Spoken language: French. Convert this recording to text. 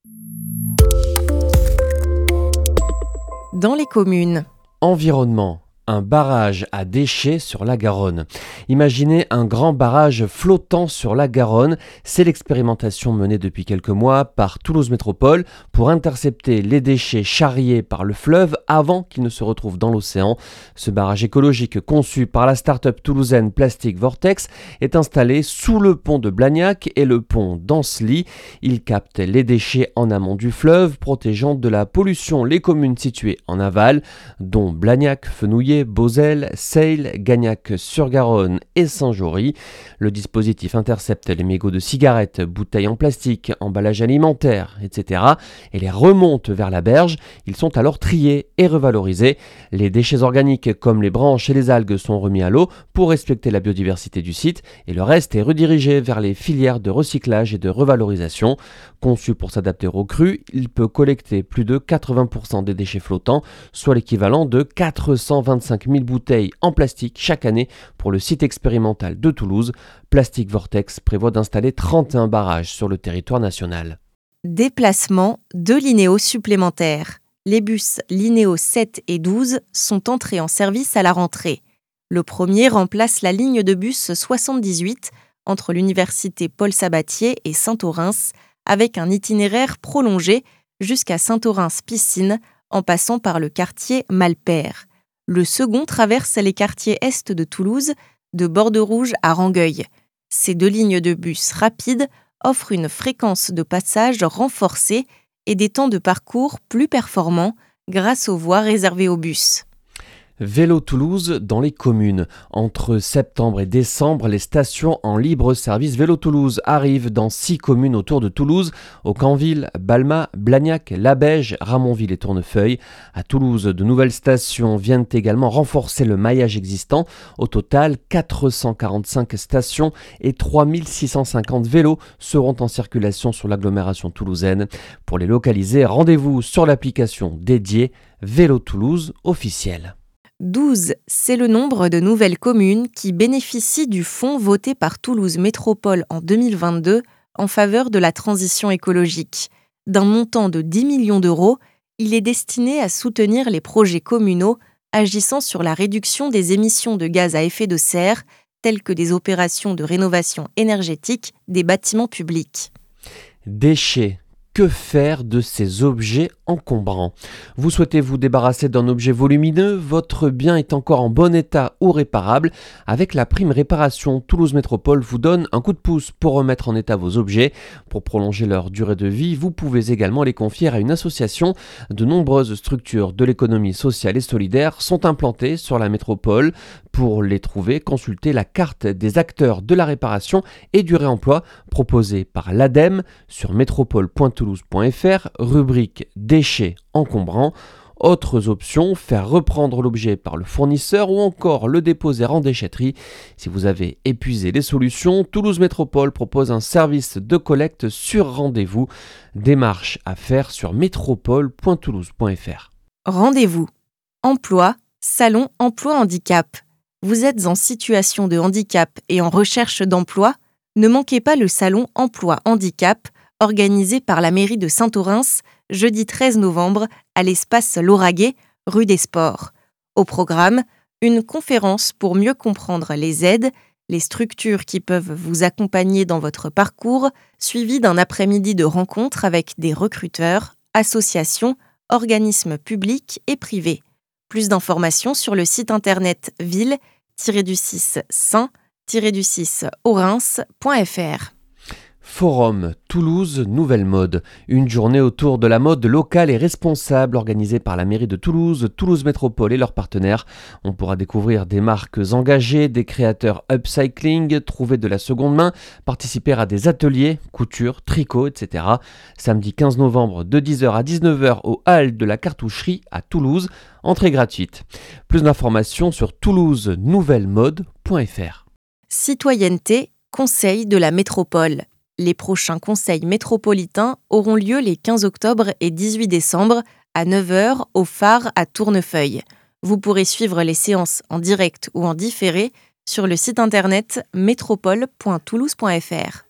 Dans les communes. Environnement. Un barrage à déchets sur la Garonne. Imaginez un grand barrage flottant sur la Garonne. C'est l'expérimentation menée depuis quelques mois par Toulouse Métropole pour intercepter les déchets charriés par le fleuve avant qu'ils ne se retrouvent dans l'océan. Ce barrage écologique conçu par la start-up toulousaine Plastic Vortex est installé sous le pont de Blagnac et le pont d'Ancelis. Il capte les déchets en amont du fleuve, protégeant de la pollution les communes situées en aval, dont Blagnac, Fenouillet, Beauzelle, Seille, Gagnac-sur-Garonne et Saint-Jory. Le dispositif intercepte les mégots de cigarettes, bouteilles en plastique, emballages alimentaires, etc. et les remonte vers la berge. Ils sont alors triés et revalorisés. Les déchets organiques comme les branches et les algues sont remis à l'eau pour respecter la biodiversité du site et le reste est redirigé vers les filières de recyclage et de revalorisation. Conçu pour s'adapter aux crues, il peut collecter plus de 80% des déchets flottants, soit l'équivalent de 425 000 bouteilles en plastique chaque année pour le site expérimental de Toulouse. Plastic Vortex prévoit d'installer 31 barrages sur le territoire national. Déplacement, 2 linéos supplémentaires. Les bus Linéo 7 et 12 sont entrés en service à la rentrée. Le premier remplace la ligne de bus 78 entre l'université Paul Sabatier et Saint-Orens, avec un itinéraire prolongé jusqu'à Saint-Orens-Piscine en passant par le quartier Malpère. Le second traverse les quartiers est de Toulouse, de Borderouge à Rangueil. Ces 2 lignes de bus rapides offrent une fréquence de passage renforcée et des temps de parcours plus performants grâce aux voies réservées aux bus. Vélo Toulouse dans les communes. Entre septembre et décembre, les stations en libre service Vélo Toulouse arrivent dans 6 communes autour de Toulouse, Aucanville, Balma, Blagnac, Labège, Ramonville et Tournefeuille. À Toulouse, de nouvelles stations viennent également renforcer le maillage existant. Au total, 445 stations et 3650 vélos seront en circulation sur l'agglomération toulousaine. Pour les localiser, rendez-vous sur l'application dédiée Vélo Toulouse officielle. 12, c'est le nombre de nouvelles communes qui bénéficient du fonds voté par Toulouse Métropole en 2022 en faveur de la transition écologique. D'un montant de 10 millions d'euros, il est destiné à soutenir les projets communaux agissant sur la réduction des émissions de gaz à effet de serre, telles que des opérations de rénovation énergétique des bâtiments publics. Déchets. Que faire de ces objets encombrants ? Vous souhaitez vous débarrasser d'un objet volumineux ? Votre bien est encore en bon état ou réparable ? Avec la prime réparation, Toulouse Métropole vous donne un coup de pouce pour remettre en état vos objets. Pour prolonger leur durée de vie, vous pouvez également les confier à une association. De nombreuses structures de l'économie sociale et solidaire sont implantées sur la métropole. Pour les trouver, consultez la carte des acteurs de la réparation et du réemploi proposée par l'ADEME sur métropole.toulouse.fr, rubrique déchets encombrants. Autres options, faire reprendre l'objet par le fournisseur ou encore le déposer en déchetterie. Si vous avez épuisé les solutions, Toulouse Métropole propose un service de collecte sur rendez-vous. Démarche à faire sur métropole.toulouse.fr. Rendez-vous. Emploi, Salon Emploi Handicap. Vous êtes en situation de handicap et en recherche d'emploi ? Ne manquez pas le Salon Emploi Handicap, organisé par la mairie de Saint-Orens, jeudi 13 novembre, à l'espace Lauragais, rue des Sports. Au programme, une conférence pour mieux comprendre les aides, les structures qui peuvent vous accompagner dans votre parcours, suivie d'un après-midi de rencontres avec des recruteurs, associations, organismes publics et privés. Plus d'informations sur le site internet ville-du6saint-orens.fr. Forum Toulouse Nouvelle Mode, une journée autour de la mode locale et responsable organisée par la mairie de Toulouse, Toulouse Métropole et leurs partenaires. On pourra découvrir des marques engagées, des créateurs upcycling, trouver de la seconde main, participer à des ateliers, couture, tricot, etc. Samedi 15 novembre de 10h à 19h au hall de la Cartoucherie à Toulouse, entrée gratuite. Plus d'informations sur toulousenouvellemode.fr. Citoyenneté, conseil de la métropole. Les prochains conseils métropolitains auront lieu les 15 octobre et 18 décembre à 9h au phare à Tournefeuille. Vous pourrez suivre les séances en direct ou en différé sur le site internet métropole.toulouse.fr.